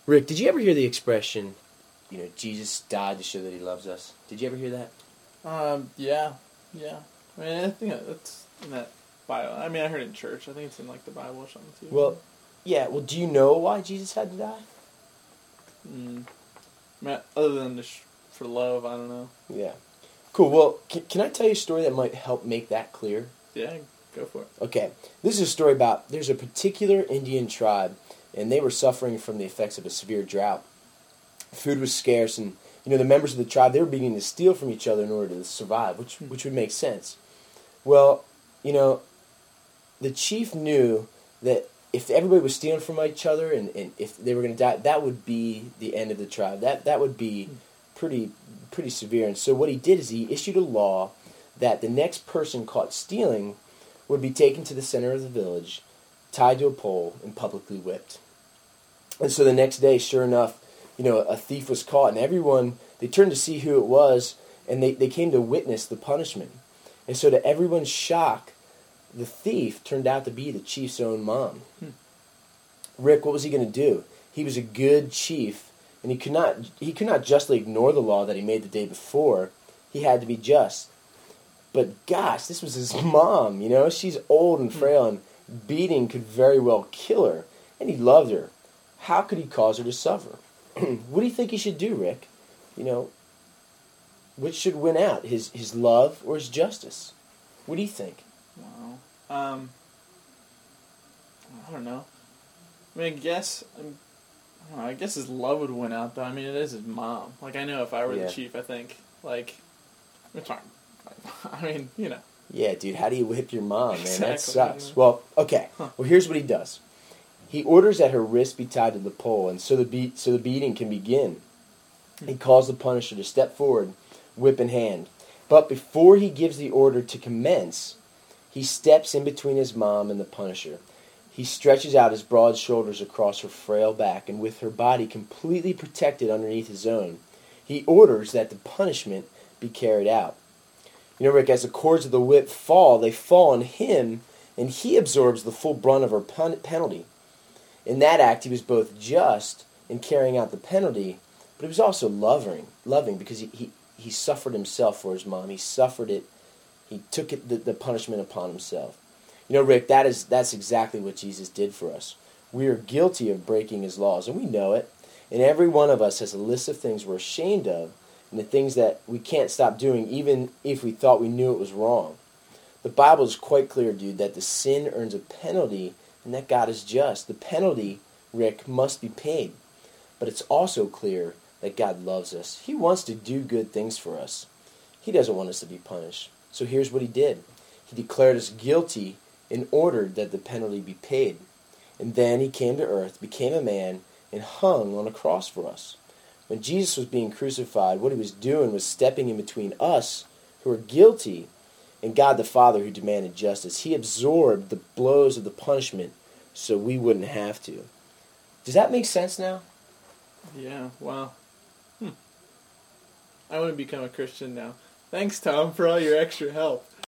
Rick, did you ever hear the expression, Jesus died to show that he loves us? Did you ever hear that? Yeah. I mean, I think that's in that Bible. I mean, I heard it in church. I think it's in, like, the Bible or something, too. Well, do you know why Jesus had to die? I mean, other than just for love, I don't know. Yeah. Cool. Well, can I tell you a story that might help make that clear? Yeah, go for it. Okay. This is a story about, there's a particular Indian tribe, and they were suffering from the effects of a severe drought. Food was scarce, and the members of the tribe, they were beginning to steal from each other in order to survive, which would make sense. Well, the chief knew that if everybody was stealing from each other and if they were going to die, that would be the end of the tribe. That would be pretty severe. And so what he did is he issued a law that the next person caught stealing would be taken to the center of the village, tied to a pole, and publicly whipped. And so the next day, sure enough, a thief was caught, and everyone, they turned to see who it was, and they came to witness the punishment. And so to everyone's shock, the thief turned out to be the chief's own mom. Rick, what was he going to do? He was a good chief, and he could not justly ignore the law that he made the day before. He had to be just. But gosh, this was his mom, She's old and frail, and beating could very well kill her. And he loved her. How could he cause her to suffer? What do you think he should do, Rick? Which should win out, his love or his justice? What do you think? Wow. I don't know. I mean, I guess his love would win out, though. I mean, it is his mom. Like, I know if I were the chief, I think, it's hard. I mean, Yeah, dude, how do you whip your mom, man? Exactly, That sucks. Well, okay. Well, here's what he does. He orders that her wrist be tied to the pole, and so the beating can begin. He calls the punisher to step forward, whip in hand. But before he gives the order to commence, he steps in between his mom and the punisher. He stretches out his broad shoulders across her frail back, and with her body completely protected underneath his own, he orders that the punishment be carried out. Rick, as the cords of the whip fall, they fall on him, and he absorbs the full brunt of her penalty. In that act, he was both just in carrying out the penalty, but he was also loving because he suffered himself for his mom. He suffered it. He took the punishment upon himself. Rick, that's exactly what Jesus did for us. We are guilty of breaking his laws, and we know it. And every one of us has a list of things we're ashamed of, and the things that we can't stop doing, even if we thought we knew it was wrong. The Bible is quite clear, dude, that the sin earns a penalty, and that God is just. The penalty, Rick, must be paid. But it's also clear that God loves us. He wants to do good things for us. He doesn't want us to be punished. So here's what he did. He declared us guilty and ordered that the penalty be paid. And then he came to earth, became a man, and hung on a cross for us. When Jesus was being crucified, what he was doing was stepping in between us, who are guilty, and God the Father, who demanded justice. He absorbed the blows of the punishment so we wouldn't have to. Does that make sense now? Yeah, wow. I want to become a Christian now. Thanks, Tom, for all your extra help.